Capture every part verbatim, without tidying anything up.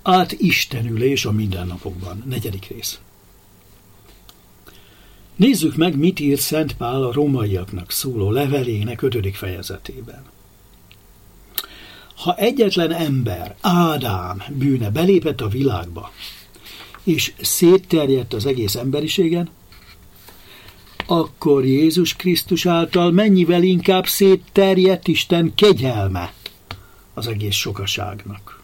Átistenülés a mindennapokban. Negyedik rész. Nézzük meg, mit ír Szent Pál a rómaiaknak szóló levelének ötödik fejezetében. Ha egyetlen ember, Ádám bűne belépett a világba, és szétterjedt az egész emberiségen, akkor Jézus Krisztus által mennyivel inkább szétterjedt Isten kegyelme az egész sokaságnak.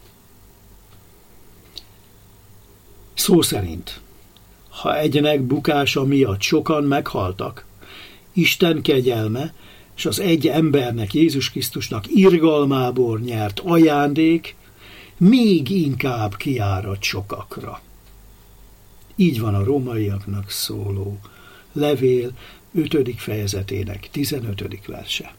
Szó szerint, ha egynek bukása miatt sokan meghaltak, Isten kegyelme és az egy embernek, Jézus Krisztusnak irgalmából nyert ajándék még inkább kiárad sokakra. Így van a rómaiaknak szóló levél ötödik fejezetének tizenötödik verse.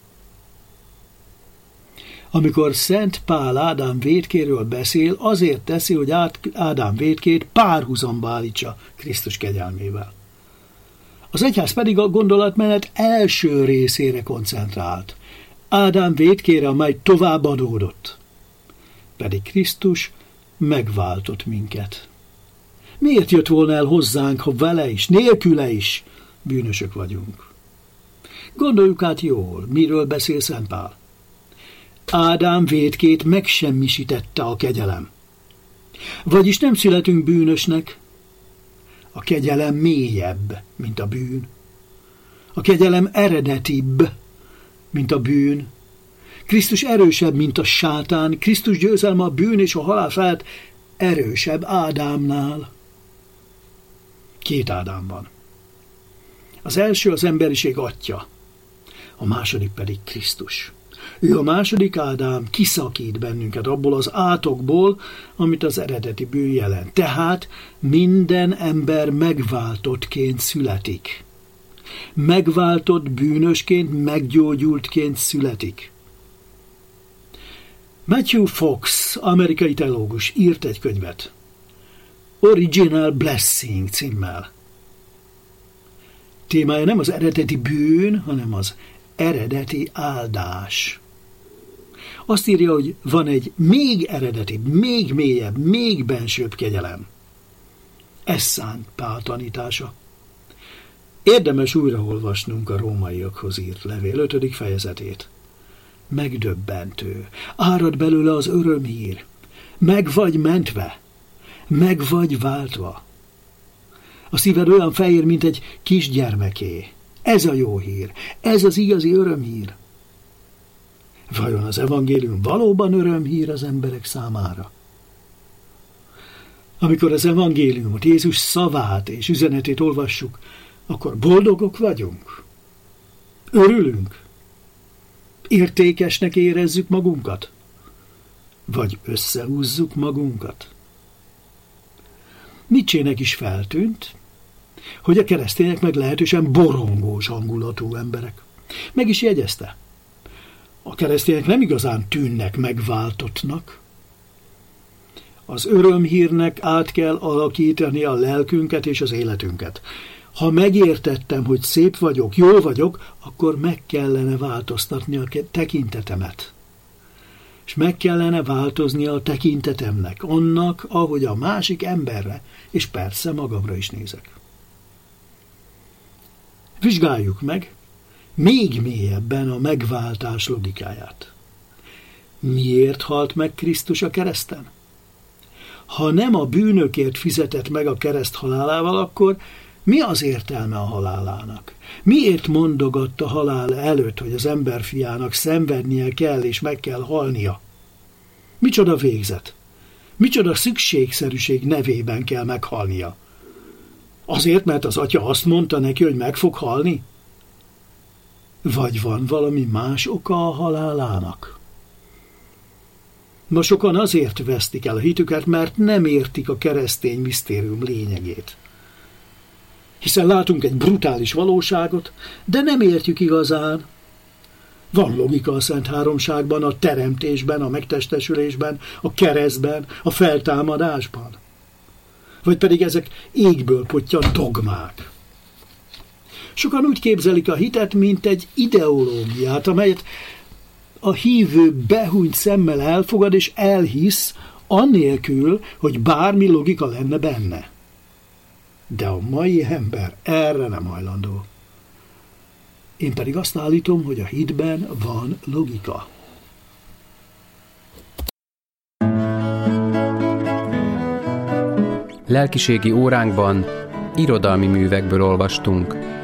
Amikor Szent Pál Ádám vétkéről beszél, azért teszi, hogy Ádám vétkét párhuzamba állítsa Krisztus kegyelmével. Az egyház pedig a gondolatmenet első részére koncentrált, Ádám vétkére, amely tovább adódott. Pedig Krisztus megváltott minket. Miért jött volna el hozzánk, ha vele is, nélküle is bűnösök vagyunk? Gondoljuk át jól, miről beszél Szent Pál. Ádám vétkét megsemmisítette a kegyelem. Vagyis nem születünk bűnösnek. A kegyelem mélyebb, mint a bűn. A kegyelem eredetibb, mint a bűn. Krisztus erősebb, mint a sátán. Krisztus győzelme a bűn és a halál felett erősebb Ádámnál. Két Ádám van. Az első az emberiség atya, a második pedig Krisztus. Ő a második Ádám kiszakít bennünket abból az átokból, amit az eredeti bűn jelent. Tehát minden ember megváltottként születik. Megváltott bűnösként, meggyógyultként születik. Matthew Fox, amerikai teológus írt egy könyvet, Original Blessing címmel. Témája nem az eredeti bűn, hanem az eredeti áldás. Azt írja, hogy van egy még eredetibb, még mélyebb, még bensőbb kegyelem. Ez Szent Pál tanítása. Érdemes újraolvasnunk a rómaiakhoz írt levél ötödik fejezetét. Megdöbbentő. Árad belőle az örömhír. Meg vagy mentve. Meg vagy váltva. A szíved olyan fehér, mint egy kisgyermeké. Ez a jó hír. Ez az igazi örömhír. Vajon az evangélium valóban örömhír az emberek számára? Amikor az evangéliumot, Jézus szavát és üzenetét olvassuk, akkor boldogok vagyunk? Örülünk? Értékesnek érezzük magunkat? Vagy összehúzzuk magunkat? Nietzsének is feltűnt, hogy a keresztények meglehetősen borongós hangulatú emberek. Meg is jegyezte. A keresztények nem igazán tűnnek megváltottnak. Az örömhírnek át kell alakítani a lelkünket és az életünket. Ha megértettem, hogy szép vagyok, jól vagyok, akkor meg kellene változtatni a tekintetemet. És meg kellene változnia a tekintetemnek, annak, ahogy a másik emberre, és persze magamra is nézek. Vizsgáljuk meg még mélyebben a megváltás logikáját. Miért halt meg Krisztus a kereszten? Ha nem a bűnökért fizetett meg a kereszt halálával, akkor mi az értelme a halálának? Miért mondogatta halál előtt, hogy az emberfiának szenvednie kell és meg kell halnia? Micsoda végzet? Micsoda szükségszerűség nevében kell meghalnia? Azért, mert az atya azt mondta neki, hogy meg fog halni? Vagy van valami más oka a halálának? Ma sokan azért vesztik el a hitüket, mert nem értik a keresztény misztérium lényegét. Hiszen látunk egy brutális valóságot, de nem értjük igazán. Van logika a Szent Háromságban, a teremtésben, a megtestesülésben, a keresztben, a feltámadásban. Vagy pedig ezek égből pottyant dogmák. Sokan úgy képzelik a hitet, mint egy ideológiát, amelyet a hívő behúnyt szemmel elfogad és elhisz, annélkül, hogy bármi logika lenne benne. De a mai ember erre nem hajlandó. Én pedig azt állítom, hogy a hitben van logika. Lelkiségi óránkban irodalmi művekből olvastunk.